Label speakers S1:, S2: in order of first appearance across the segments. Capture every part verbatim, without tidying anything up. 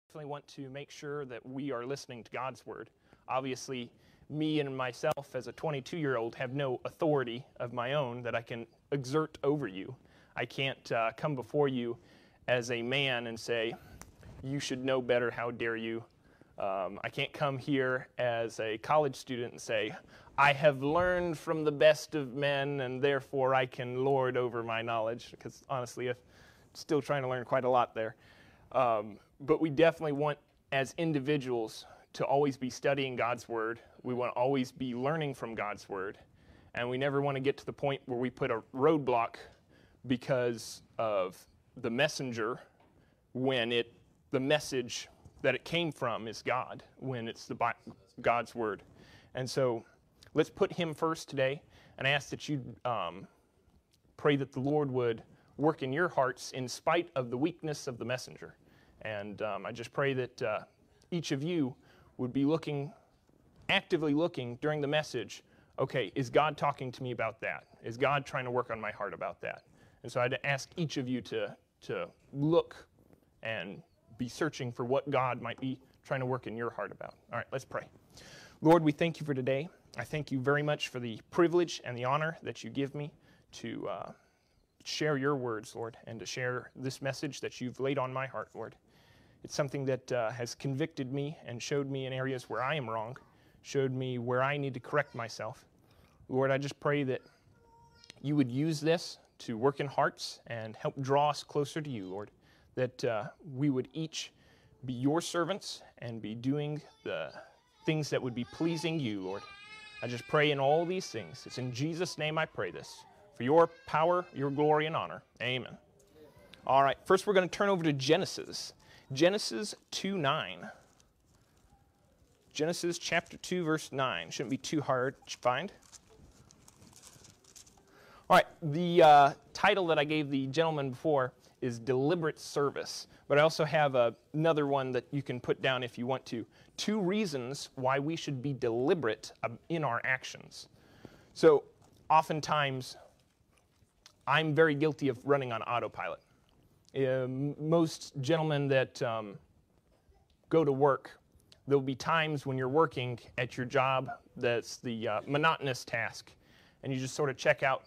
S1: definitely want to make sure that we are listening to God's word. Obviously, me and myself as a twenty-two-year-old have no authority of my own that I can exert over you. I can't uh, come before you as a man and say, you should know better, how dare you. Um, I can't come here as a college student and say, I have learned from the best of men and therefore I can lord over my knowledge, because honestly, I'm still trying to learn quite a lot there. Um, but we definitely want, as individuals, to always be studying God's word. We want to always be learning from God's word. And we never want to get to the point where we put a roadblock because of the messenger when it, the message that it came from is God, when it's the God's word. And so let's put him first today, and I ask that you um, pray that the Lord would work in your hearts in spite of the weakness of the messenger. And um, I just pray that uh, each of you would be looking, actively looking during the message, okay, is God talking to me about that? Is God trying to work on my heart about that? And so I'd ask each of you to, to look and be searching for what God might be trying to work in your heart about. All right, let's pray. Lord, we thank you for today. I thank you very much for the privilege and the honor that you give me to uh, share your words, Lord, and to share this message that you've laid on my heart, Lord. It's something that uh, has convicted me and showed me in areas where I am wrong, showed me where I need to correct myself. Lord, I just pray that you would use this to work in hearts and help draw us closer to you, Lord, that uh, we would each be your servants and be doing the things that would be pleasing you, Lord. I just pray in all these things. It's in Jesus' name I pray this. For your power, your glory, and honor. Amen. All right, first we're going to turn over to Genesis. Genesis two nine. Genesis chapter two, verse nine. Shouldn't be too hard to find. All right, the uh, title that I gave the gentleman before is Deliberate Service, but I also have a, another one that you can put down if you want to. Two reasons why we should be deliberate in our actions. So, oftentimes, I'm very guilty of running on autopilot. Uh, most gentlemen that um, go to work, there'll be times when you're working at your job that's the uh, monotonous task, and you just sort of check out.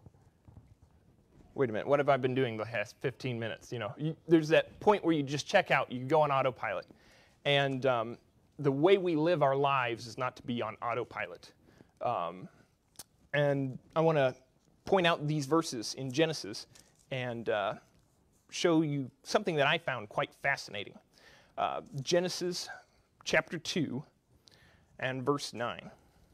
S1: Wait a minute, what have I been doing the last fifteen minutes? You know, you, there's that point where you just check out, you go on autopilot. And um, the way we live our lives is not to be on autopilot. Um, and I want to point out these verses in Genesis and uh, show you something that I found quite fascinating. Uh, Genesis chapter two and verse nine.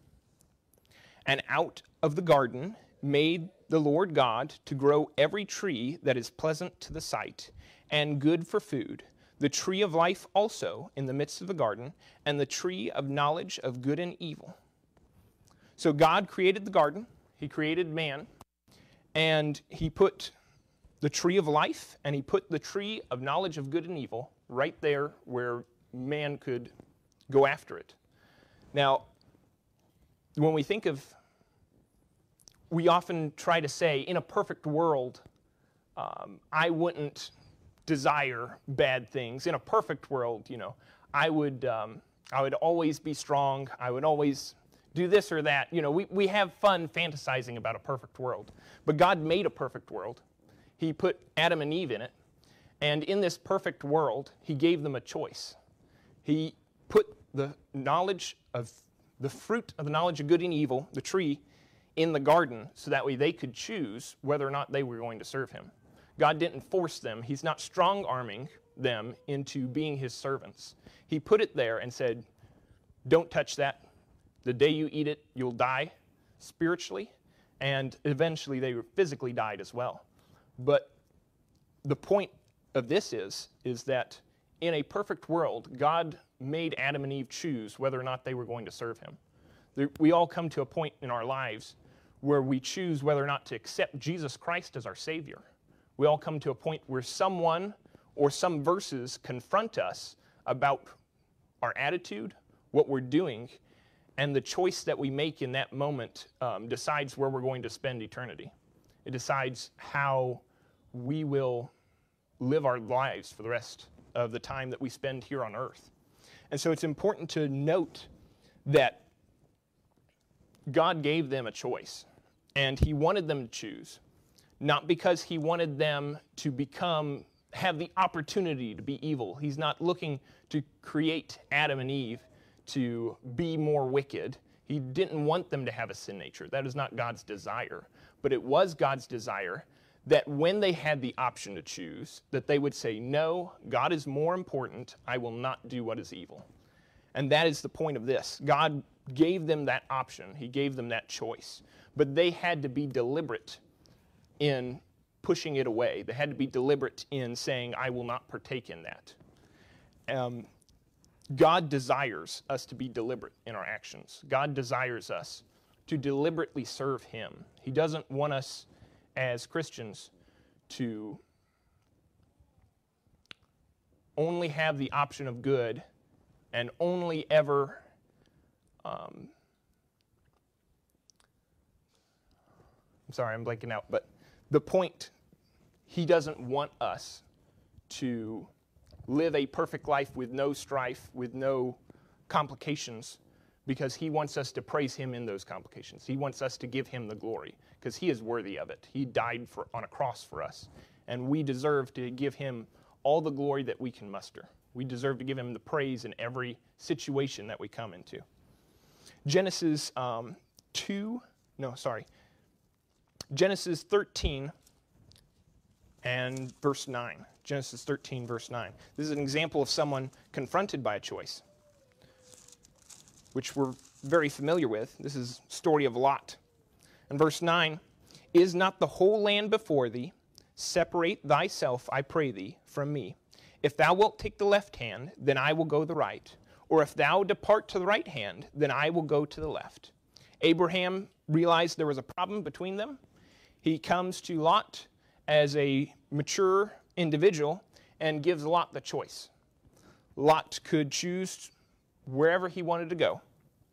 S1: And out of the garden made the Lord God to grow every tree that is pleasant to the sight and good for food, the tree of life also in the midst of the garden, and the tree of knowledge of good and evil. So God created the garden, he created man, and he put the tree of life and he put the tree of knowledge of good and evil right there where man could go after it. Now, when we think of we often try to say, in a perfect world, um, I wouldn't desire bad things. In a perfect world, you know, I would, um, I would always be strong. I would always do this or that. You know, we, we have fun fantasizing about a perfect world. But God made a perfect world. He put Adam and Eve in it. And in this perfect world, he gave them a choice. He put the knowledge of, the fruit of the knowledge of good and evil, the tree, in the garden so that way they could choose whether or not they were going to serve him. God didn't force them. He's not strong-arming them into being his servants. He put it there and said, don't touch that. The day you eat it, you'll die spiritually, and eventually they physically died as well. But the point of this is, is that in a perfect world, God made Adam and Eve choose whether or not they were going to serve him. We all come to a point in our lives where we choose whether or not to accept Jesus Christ as our Savior. We all come to a point where someone or some verses confront us about our attitude, what we're doing, and the choice that we make in that moment um, decides where we're going to spend eternity. It decides how we will live our lives for the rest of the time that we spend here on earth. And so it's important to note that God gave them a choice, and he wanted them to choose, not because he wanted them to become, have the opportunity to be evil. He's not looking to create Adam and Eve to be more wicked. He didn't want them to have a sin nature. That is not God's desire. But it was God's desire that when they had the option to choose, that they would say, no, God is more important. I will not do what is evil. And that is the point of this. God gave them that option. He gave them that choice. But they had to be deliberate in pushing it away. They had to be deliberate in saying, I will not partake in that. Um, God desires us to be deliberate in our actions. God desires us to deliberately serve him. He doesn't want us as Christians to only have the option of good and only ever um, I'm sorry, I'm blanking out, but the point, he doesn't want us to live a perfect life with no strife, with no complications, because he wants us to praise him in those complications. He wants us to give him the glory, because he is worthy of it. He died for, on a cross for us, and we deserve to give him all the glory that we can muster. We deserve to give him the praise in every situation that we come into. Genesis um, two, no, sorry, Genesis thirteen and verse nine. Genesis thirteen, verse nine. This is an example of someone confronted by a choice, which we're very familiar with. This is the story of Lot. In verse nine, is not the whole land before thee? Separate thyself, I pray thee, from me. If thou wilt take the left hand, then I will go the right. Or if thou depart to the right hand, then I will go to the left. Abraham realized there was a problem between them. He comes to Lot as a mature individual and gives Lot the choice. Lot could choose wherever he wanted to go.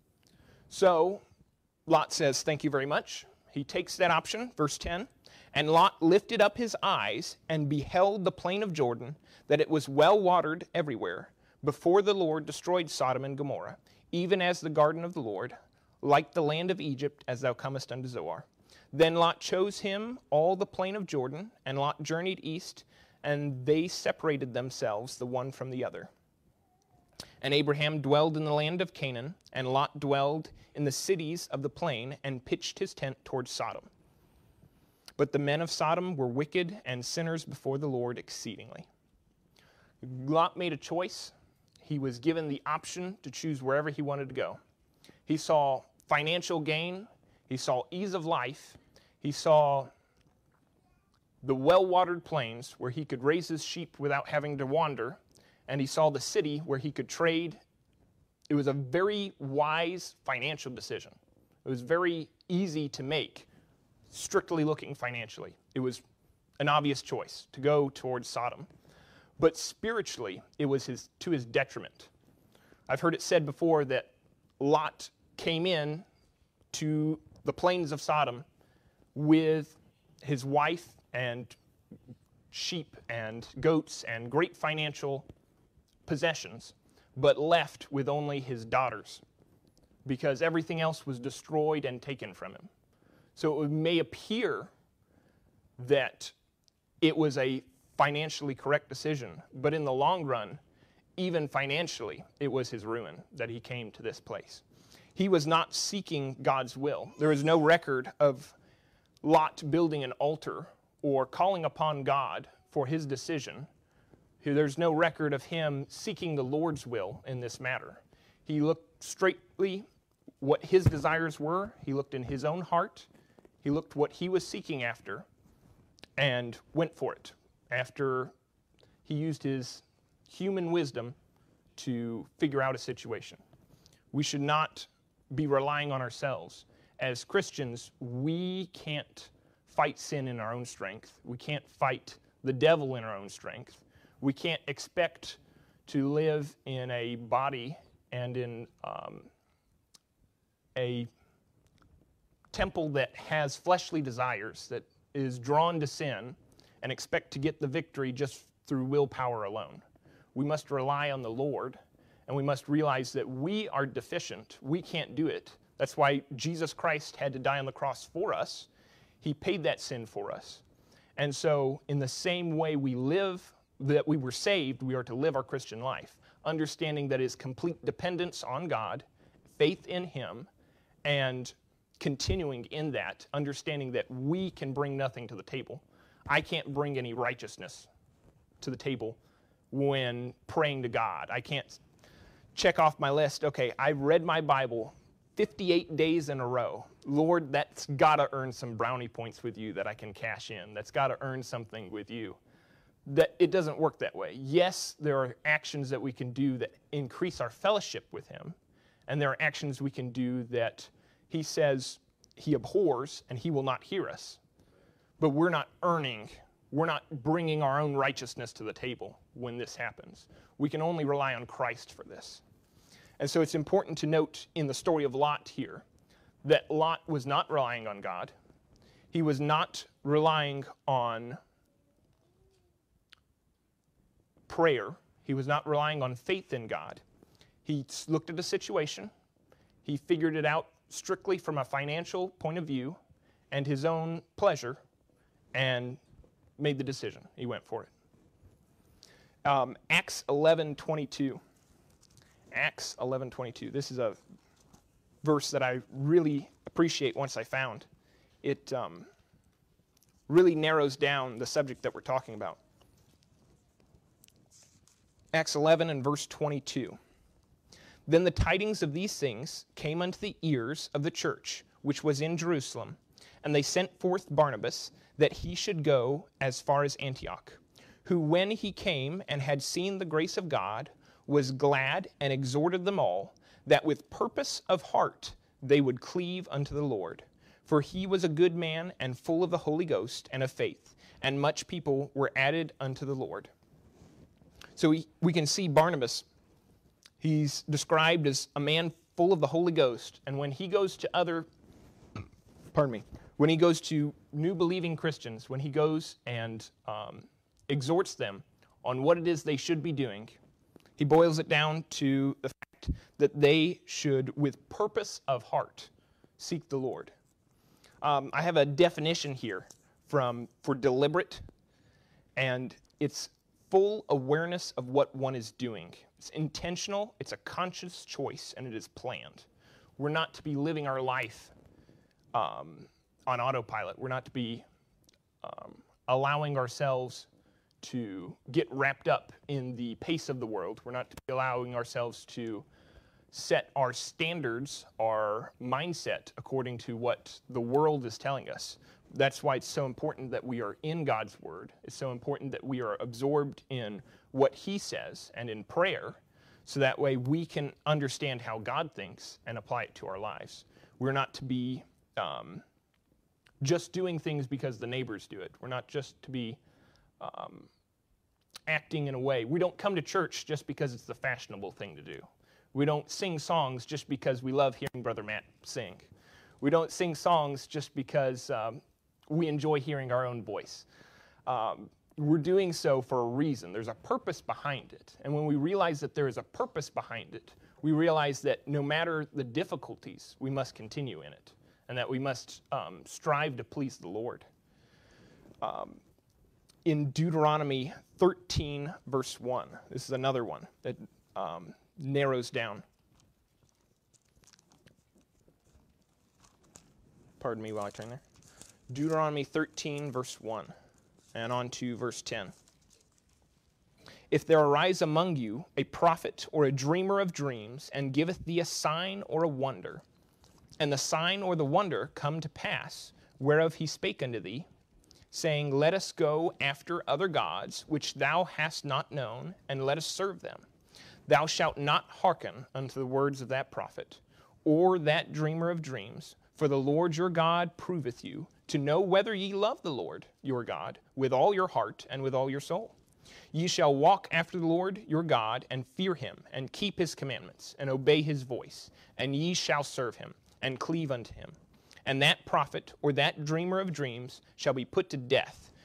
S1: So Lot says, thank you very much. He takes that option, verse ten. And Lot lifted up his eyes and beheld the plain of Jordan, that it was well watered everywhere, before the Lord destroyed Sodom and Gomorrah, even as the garden of the Lord, like the land of Egypt, as thou comest unto Zoar. Then Lot chose him all the plain of Jordan, and Lot journeyed east, and they separated themselves the one from the other. And Abraham dwelled in the land of Canaan, and Lot dwelled in the cities of the plain, and pitched his tent towards Sodom. But the men of Sodom were wicked and sinners before the Lord exceedingly. Lot made a choice. He was given the option to choose wherever he wanted to go. He saw financial gain. He saw ease of life. He saw the well-watered plains where he could raise his sheep without having to wander. And he saw the city where he could trade. It was a very wise financial decision. It was very easy to make, strictly looking financially. It was an obvious choice to go towards Sodom. But spiritually, it was his, to his detriment. I've heard it said before that Lot came in to the plains of Sodom with his wife and sheep and goats and great financial possessions, but left with only his daughters, because everything else was destroyed and taken from him. So it may appear that it was a financially correct decision, but in the long run, even financially, it was his ruin that he came to this place. He was not seeking God's will. There is no record of Lot building an altar or calling upon God for his decision. There's no record of him seeking the Lord's will in this matter. He looked straightly what his desires were. He looked in his own heart. He looked what he was seeking after and went for it after he used his human wisdom to figure out a situation. We should not be relying on ourselves. As Christians, we can't fight sin in our own strength. We can't fight the devil in our own strength. We can't expect to live in a body and in um, a temple that has fleshly desires, that is drawn to sin, and expect to get the victory just through willpower alone. We must rely on the Lord, and we must realize that we are deficient. We can't do it. That's why Jesus Christ had to die on the cross for us. He paid that sin for us. And so in the same way we live, that we were saved, we are to live our Christian life, understanding that it is complete dependence on God, faith in Him, and continuing in that, understanding that we can bring nothing to the table. I can't bring any righteousness to the table when praying to God. I can't check off my list, okay, I read my Bible fifty-eight days in a row. Lord, that's got to earn some brownie points with you that I can cash in. That's got to earn something with you. That it doesn't work that way. Yes, there are actions that we can do that increase our fellowship with Him, and there are actions we can do that He says He abhors and He will not hear us. But we're not earning, we're not bringing our own righteousness to the table when this happens. We can only rely on Christ for this. And so it's important to note in the story of Lot here that Lot was not relying on God. He was not relying on prayer. He was not relying on faith in God. He looked at the situation. He figured it out strictly from a financial point of view and his own pleasure and made the decision. He went for it. Um, Acts eleven twenty-two. Acts eleven twenty-two. This is a verse that I really appreciate once I found. It um, really narrows down the subject that we're talking about. Acts eleven and verse twenty-two. Then the tidings of these things came unto the ears of the church, which was in Jerusalem, and they sent forth Barnabas, that he should go as far as Antioch, who when he came and had seen the grace of God, was glad and exhorted them all, that with purpose of heart they would cleave unto the Lord. For he was a good man and full of the Holy Ghost and of faith, and much people were added unto the Lord. So we, we can see Barnabas, he's described as a man full of the Holy Ghost, and when he goes to other, pardon me, when he goes to new believing Christians, when he goes and um, exhorts them on what it is they should be doing, he boils it down to the fact that they should, with purpose of heart, seek the Lord. Um, I have a definition here from for deliberate, and it's full awareness of what one is doing. It's intentional, it's a conscious choice, and it is planned. We're not to be living our life um, on autopilot. We're not to be um, allowing ourselves to get wrapped up in the pace of the world. We're not to be allowing ourselves to set our standards, our mindset, according to what the world is telling us. That's why it's so important that we are in God's Word. It's so important that we are absorbed in what He says and in prayer, so that way we can understand how God thinks and apply it to our lives. We're not to be um, just doing things because the neighbors do it. We're not just to be um, acting in a way. We don't come to church just because it's the fashionable thing to do. We don't sing songs just because we love hearing Brother Matt sing. We don't sing songs just because um, we enjoy hearing our own voice. Um, we're doing so for a reason. There's a purpose behind it. And when we realize that there is a purpose behind it, we realize that no matter the difficulties, we must continue in it, and that we must um, strive to please the Lord. Um, in Deuteronomy thirteen, verse one, this is another one that um, narrows down. Pardon me while I turn there. Deuteronomy thirteen, verse one, and on to verse ten. If there arise among you a prophet or a dreamer of dreams, and giveth thee a sign or a wonder, and the sign or the wonder come to pass, whereof he spake unto thee, saying, Let us go after other gods, which thou hast not known, and let us serve them. Thou shalt not hearken unto the words of that prophet, or that dreamer of dreams, for the Lord your God proveth you, to know whether ye love the Lord your God with all your heart and with all your soul. Ye shall walk after the Lord your God, and fear him, and keep his commandments, and obey his voice, and ye shall serve him, and cleave unto him. And that prophet or that dreamer of dreams shall be put to death,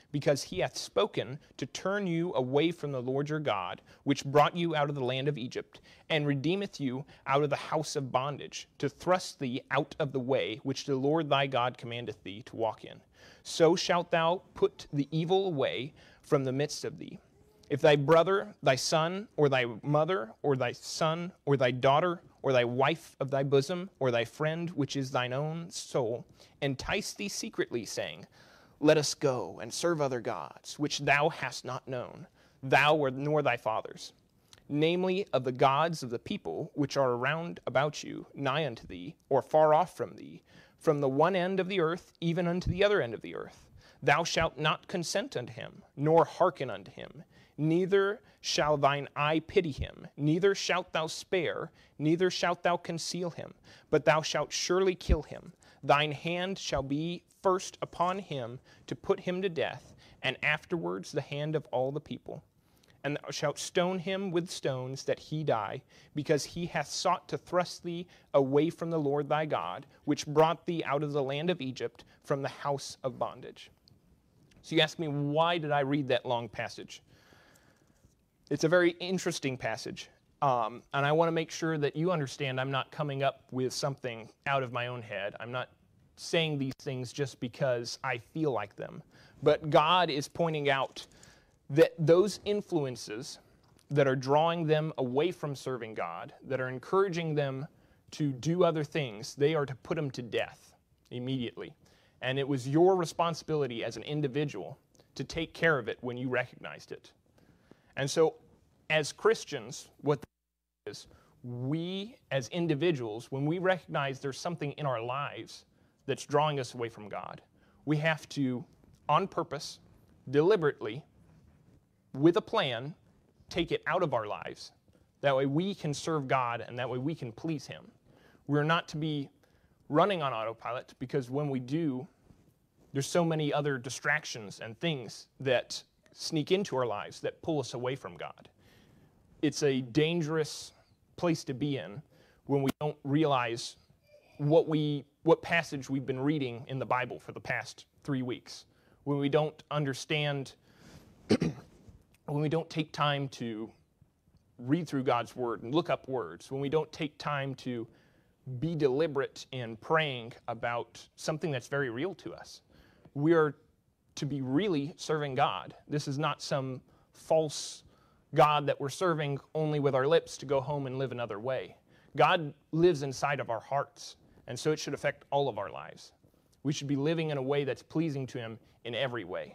S1: because he hath spoken to turn you away from the Lord your God, which brought you out of the land of Egypt, and redeemeth you out of the house of bondage, to thrust thee out of the way which the Lord thy God commandeth thee to walk in. So shalt thou put the evil away from the midst of thee. If thy brother, thy son, or thy mother, or thy son, or thy daughter, or thy wife of thy bosom, or thy friend, which is thine own soul, entice thee secretly, saying, Let us go and serve other gods, which thou hast not known, thou or nor thy fathers, namely of the gods of the people which are around about you, nigh unto thee, or far off from thee, from the one end of the earth even unto the other end of the earth. Thou shalt not consent unto him, nor hearken unto him, neither shall thine eye pity him, neither shalt thou spare, neither shalt thou conceal him, but thou shalt surely kill him. Thine hand shall be first upon him to put him to death, and afterwards the hand of all the people. And thou shalt stone him with stones that he die, because he hath sought to thrust thee away from the Lord thy God, which brought thee out of the land of Egypt, from the house of bondage. So you ask me, why did I read that long passage? It's a very interesting passage, um, and I want to make sure that you understand I'm not coming up with something out of my own head. I'm not saying these things just because I feel like them. But God is pointing out that those influences that are drawing them away from serving God, that are encouraging them to do other things, they are to put them to death immediately. And it was your responsibility as an individual to take care of it when you recognized it. And so, as Christians, what that is, we as individuals, when we recognize there's something in our lives that's drawing us away from God, we have to, on purpose, deliberately, with a plan, take it out of our lives. That way we can serve God, and that way we can please Him. We're not to be running on autopilot, because when we do, there's so many other distractions and things that sneak into our lives that pull us away from God. It's a dangerous place to be in when we don't realize what we what passage we've been reading in the Bible for the past three weeks. When we don't understand, when we don't take time to read through God's Word and look up words, when we don't take time to be deliberate in praying about something that's very real to us. We are to be really serving God. This is not some false God that we're serving only with our lips to go home and live another way. God lives inside of our hearts, and so it should affect all of our lives. We should be living in a way that's pleasing to Him in every way.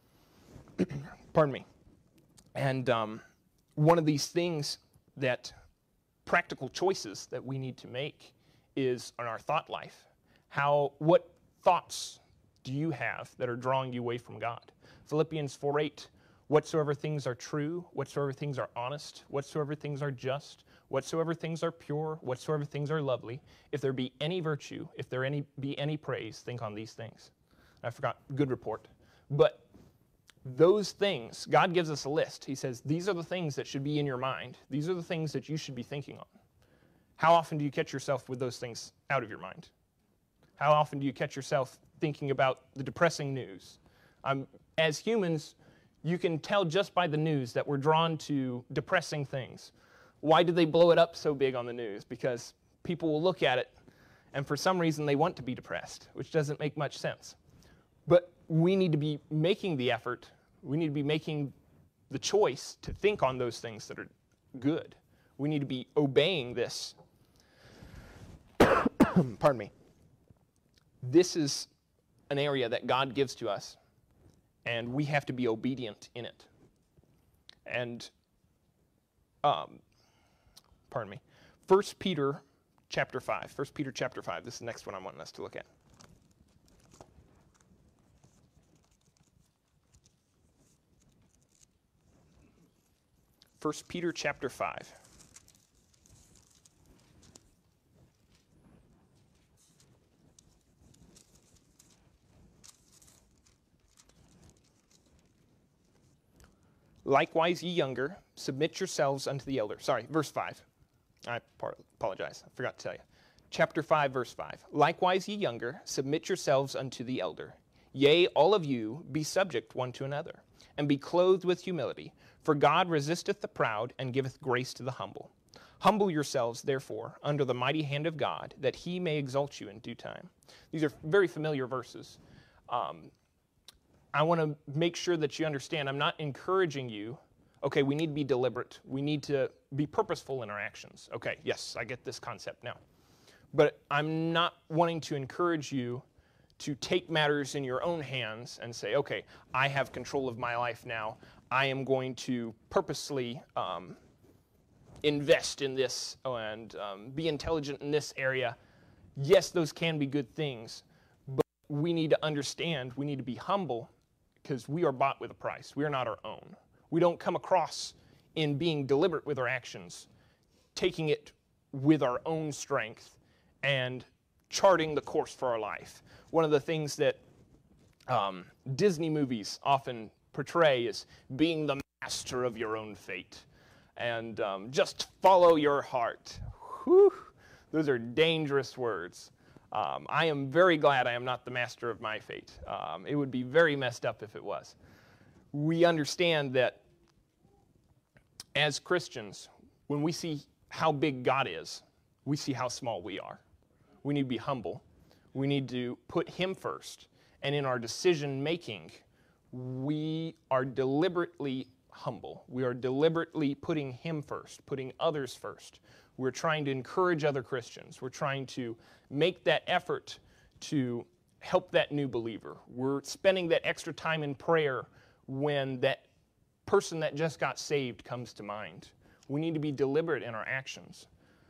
S1: Pardon me. And um, one of these things that, practical choices that we need to make is on our thought life. How, what thoughts do you have that are drawing you away from God? Philippians four eight, whatsoever things are true, whatsoever things are honest, whatsoever things are just, whatsoever things are pure, whatsoever things are lovely, if there be any virtue, if there any, be any praise, think on these things. I forgot, good report. But those things, God gives us a list. He says, these are the things that should be in your mind. These are the things that you should be thinking on. How often do you catch yourself with those things out of your mind? How often do you catch yourself thinking about the depressing news? Um, as humans, you can tell just by the news that we're drawn to depressing things. Why do they blow it up so big on the news? Because people will look at it, and for some reason they want to be depressed, which doesn't make much sense. But we need to be making the effort, we need to be making the choice to think on those things that are good. We need to be obeying this. Pardon me. This is an area that God gives to us, and we have to be obedient in it. And, um, pardon me, First Peter chapter five. First Peter chapter five. This is the next one I'm wanting us to look at. First Peter chapter five. Likewise, ye younger, submit yourselves unto the elder. Sorry, verse five. I apologize. I forgot to tell you. Chapter five, verse five. Likewise, ye younger, submit yourselves unto the elder. Yea, all of you, be subject one to another, and be clothed with humility. For God resisteth the proud, and giveth grace to the humble. Humble yourselves, therefore, under the mighty hand of God, that he may exalt you in due time. These are very familiar verses. Um, I want to make sure that you understand, I'm not encouraging you, okay, we need to be deliberate. We need to be purposeful in our actions. Okay, yes, I get this concept now. But I'm not wanting to encourage you to take matters in your own hands and say, okay, I have control of my life now. I am going to purposely um, invest in this and um, be intelligent in this area. Yes, those can be good things, but we need to understand, we need to be humble, because we are bought with a price. We are not our own. We don't come across in being deliberate with our actions, taking it with our own strength and charting the course for our life. One of the things that um, Disney movies often portray is being the master of your own fate. And um, just follow your heart. Whew, those are dangerous words. Um, I am very glad I am not the master of my fate. Um, it would be very messed up if it was. We understand that as Christians, when we see how big God is, we see how small we are. We need to be humble. We need to put him first. And in our decision making, we are deliberately humble. We are deliberately putting him first, putting others first. We're trying to encourage other Christians. We're trying to make that effort to help that new believer. We're spending that extra time in prayer when that person that just got saved comes to mind. We need to be deliberate in our actions.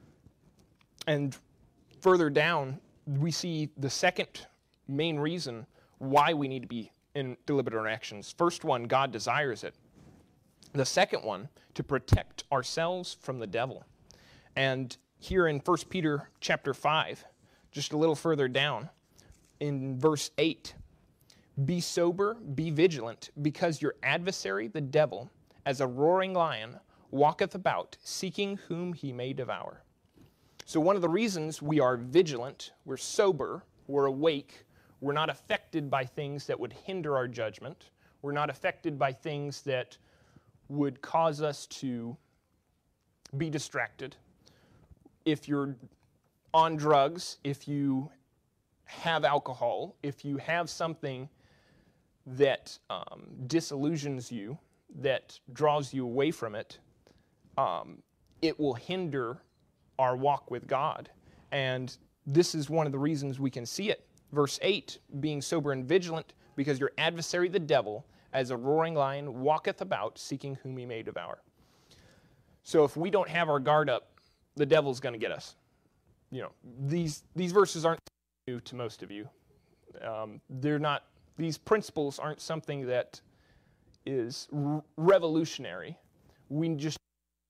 S1: And further down, we see the second main reason why we need to be in deliberate in our actions. First one, God desires it. The second one, to protect ourselves from the devil. And here in First Peter chapter five, just a little further down, in verse eight, be sober, be vigilant, because your adversary, the devil, as a roaring lion, walketh about, seeking whom he may devour. So one of the reasons we are vigilant, we're sober, we're awake, we're not affected by things that would hinder our judgment, we're not affected by things that would cause us to be distracted. If you're on drugs, if you have alcohol, if you have something that um, disillusions you, that draws you away from it, um, it will hinder our walk with God. And this is one of the reasons we can see it. Verse eight, being sober and vigilant, because your adversary the devil, as a roaring lion, walketh about, seeking whom he may devour. So if we don't have our guard up, the devil's going to get us. You know, these these verses aren't new to most of you. Um, they're not. These principles aren't something that is r- revolutionary. We just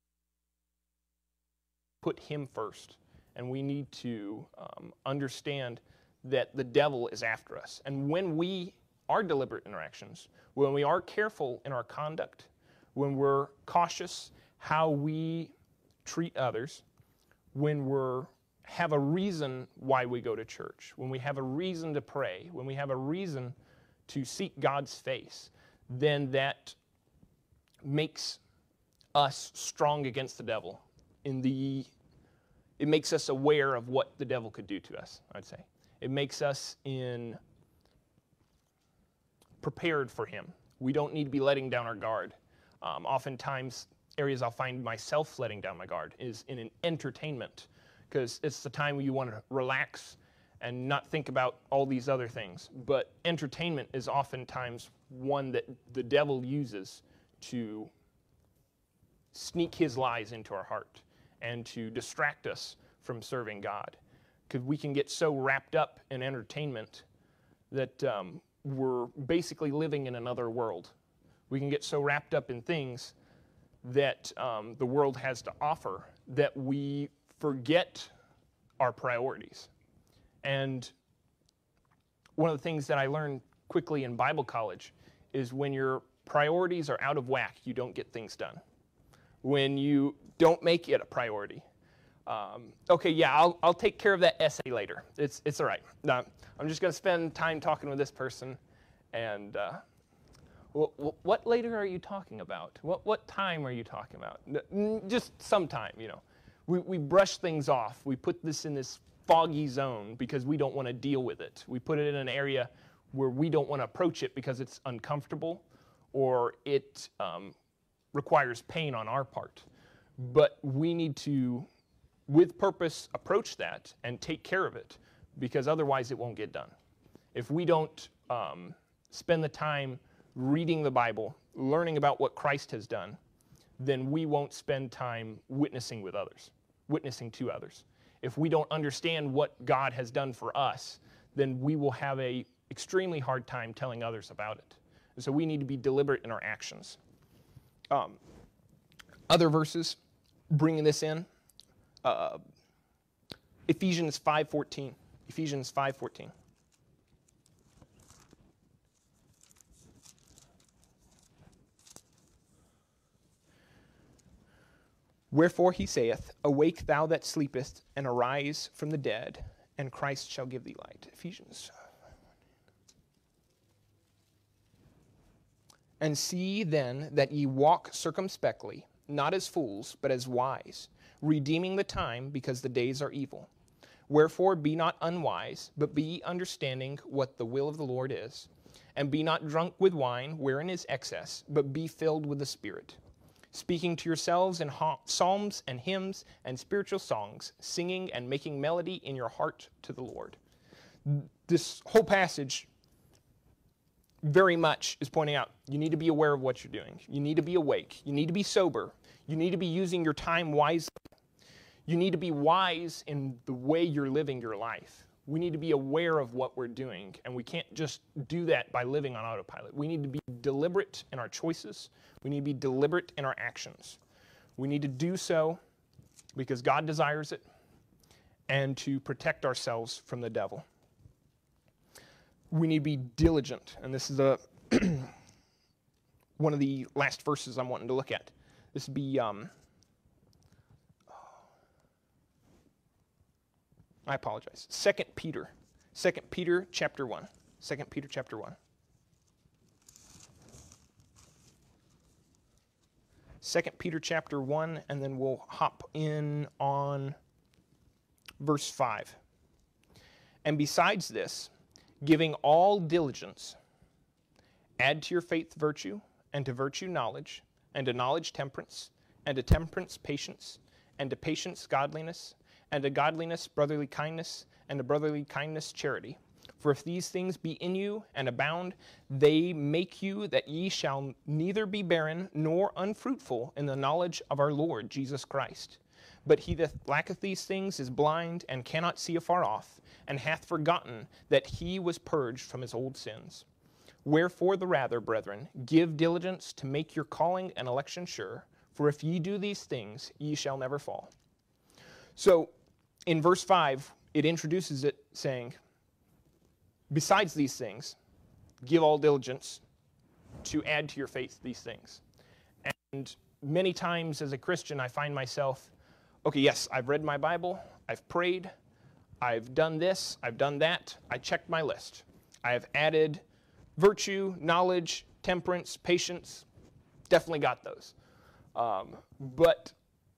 S1: put him first, and we need to um, understand that the devil is after us. And when we are deliberate in our actions, when we are careful in our conduct, when we're cautious how we treat others, when we're have a reason why we go to church, when we have a reason to pray, when we have a reason to seek God's face, then that makes us strong against the devil. In the, it makes us aware of what the devil could do to us, I'd say. It makes us in prepared for him. We don't need to be letting down our guard. Um, oftentimes, areas I'll find myself letting down my guard is in an entertainment, because it's the time where you want to relax and not think about all these other things. But entertainment is oftentimes one that the devil uses to sneak his lies into our heart and to distract us from serving God. Because we can get so wrapped up in entertainment that um, we're basically living in another world. We can get so wrapped up in things that um, the world has to offer that we forget our priorities. And one of the things that I learned quickly in Bible college is when your priorities are out of whack, you don't get things done. When you don't make it a priority. Um, okay, yeah, I'll, I'll take care of that essay later. It's, it's all right. No, I'm just going to spend time talking with this person, And uh, well, what later are you talking about? What what time are you talking about? Just sometime, you know. We, we brush things off. We put this in this foggy zone because we don't want to deal with it. We put it in an area where we don't want to approach it because it's uncomfortable or it um, requires pain on our part. But we need to, with purpose, approach that and take care of it, because otherwise it won't get done. If we don't um, spend the time reading the Bible, learning about what Christ has done, then we won't spend time witnessing with others, witnessing to others. If we don't understand what God has done for us, then we will have a extremely hard time telling others about it. And so we need to be deliberate in our actions. Um, other verses bringing this in, uh, Ephesians five fourteen. Ephesians five fourteen. Wherefore he saith, Awake thou that sleepest, and arise from the dead, and Christ shall give thee light. Ephesians. And see then that ye walk circumspectly, not as fools, but as wise, redeeming the time, because the days are evil. Wherefore be not unwise, but be understanding what the will of the Lord is. And be not drunk with wine, wherein is excess, but be filled with the Spirit, speaking to yourselves in psalms and hymns and spiritual songs, singing and making melody in your heart to the Lord. This whole passage very much is pointing out you need to be aware of what you're doing. You need to be awake. You need to be sober. You need to be using your time wisely. You need to be wise in the way you're living your life. We need to be aware of what we're doing, and we can't just do that by living on autopilot. We need to be deliberate in our choices. We need to be deliberate in our actions. We need to do so because God desires it and to protect ourselves from the devil. We need to be diligent, and this is a one of the last verses I'm wanting to look at. This would be, um, I apologize, Second Peter. Second Peter chapter one. Second Peter chapter one. Second Peter chapter one, and then we'll hop in on verse five. And besides this, giving all diligence, add to your faith virtue, and to virtue knowledge, and to knowledge temperance, and to temperance patience, and to patience godliness, and to godliness brotherly kindness, and to brotherly kindness charity. For if these things be in you and abound, they make you that ye shall neither be barren nor unfruitful in the knowledge of our Lord Jesus Christ. But he that lacketh these things is blind, and cannot see afar off, and hath forgotten that he was purged from his old sins. Wherefore the rather, brethren, give diligence to make your calling and election sure, for if ye do these things, ye shall never fall. So, in verse five, it introduces it saying, besides these things, give all diligence to add to your faith these things. And many times as a Christian, I find myself, okay, yes, I've read my Bible, I've prayed, I've done this, I've done that, I checked my list. I have added virtue, knowledge, temperance, patience, definitely got those. Um, but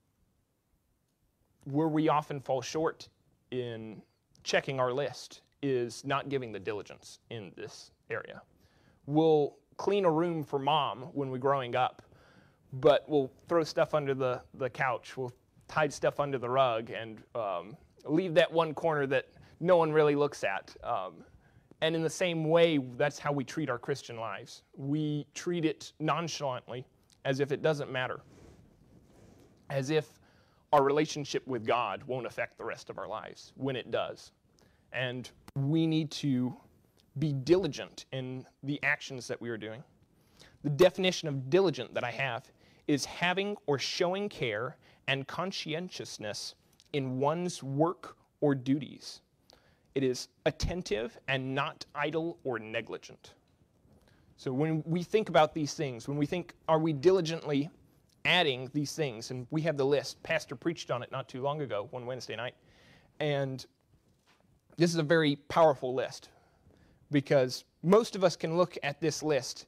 S1: where we often fall short in checking our list is not giving the diligence in this area. We'll clean a room for mom when we're growing up, but we'll throw stuff under the, the couch, we'll hide stuff under the rug, and um, leave that one corner that no one really looks at. Um, and in the same way, that's how we treat our Christian lives. We treat it nonchalantly, as if it doesn't matter, as if our relationship with God won't affect the rest of our lives, when it does. And we need to be diligent in the actions that we are doing. The definition of diligent that I have is having or showing care and conscientiousness in one's work or duties. It is attentive and not idle or negligent. So when we think about these things, when we think, are we diligently adding these things? And we have the list. Pastor preached on it not too long ago, one Wednesday night. And this is a very powerful list. Because most of us can look at this list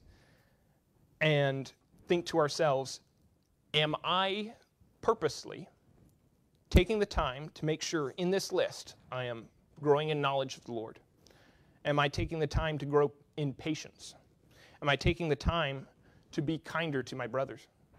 S1: and think to ourselves, am I purposely taking the time to make sure in this list I am growing in knowledge of the Lord? Am I taking the time to grow in patience? Am I taking the time to be kinder to my brothers?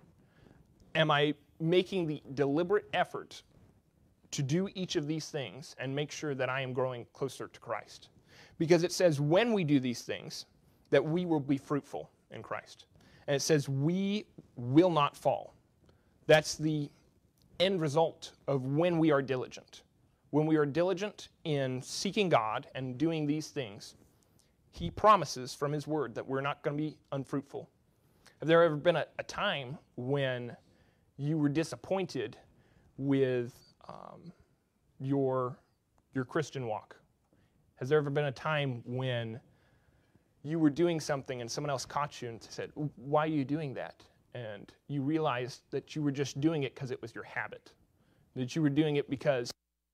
S1: Am I making the deliberate effort to do each of these things and make sure that I am growing closer to Christ? Because it says when we do these things that we will be fruitful in Christ. And it says we will not fall. That's the end result of when we are diligent. When we are diligent in seeking God and doing these things, He promises from His Word that we're not going to be unfruitful. Have there ever been a, a time when you were disappointed with um, your, your Christian walk? Has there ever been a time when you were doing something and someone else caught you and said, why are you doing that? And you realized that you were just doing it because it was your habit, that you were doing it because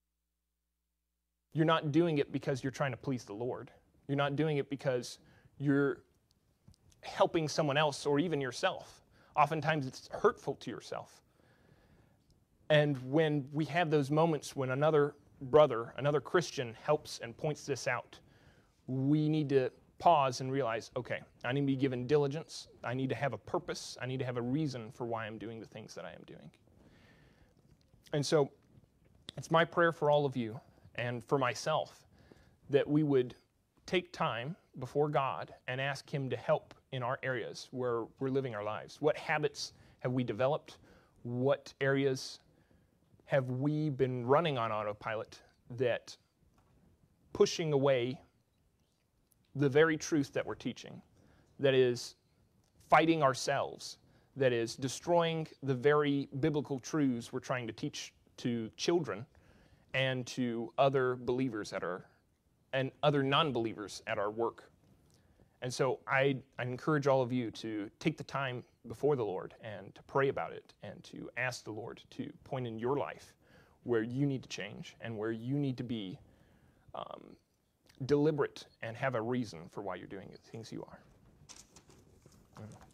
S1: you're not doing it because you're trying to please the Lord. You're not doing it because you're helping someone else or even yourself. Oftentimes it's hurtful to yourself. And when we have those moments when another brother, another Christian helps and points this out, we need to pause and realize, okay, I need to be given diligence. I need to have a purpose. I need to have a reason for why I'm doing the things that I am doing. And so it's my prayer for all of you and for myself that we would take time before God and ask Him to help in our areas where we're living our lives. What habits have we developed? What areas have we been running on autopilot that pushing away the very truth that we're teaching, that is fighting ourselves, that is destroying the very biblical truths we're trying to teach to children and to other believers at our, and other non-believers at our work. And so I, I encourage all of you to take the time before the Lord and to pray about it and to ask the Lord to point in your life where you need to change and where you need to be um, deliberate and have a reason for why you're doing the things you are.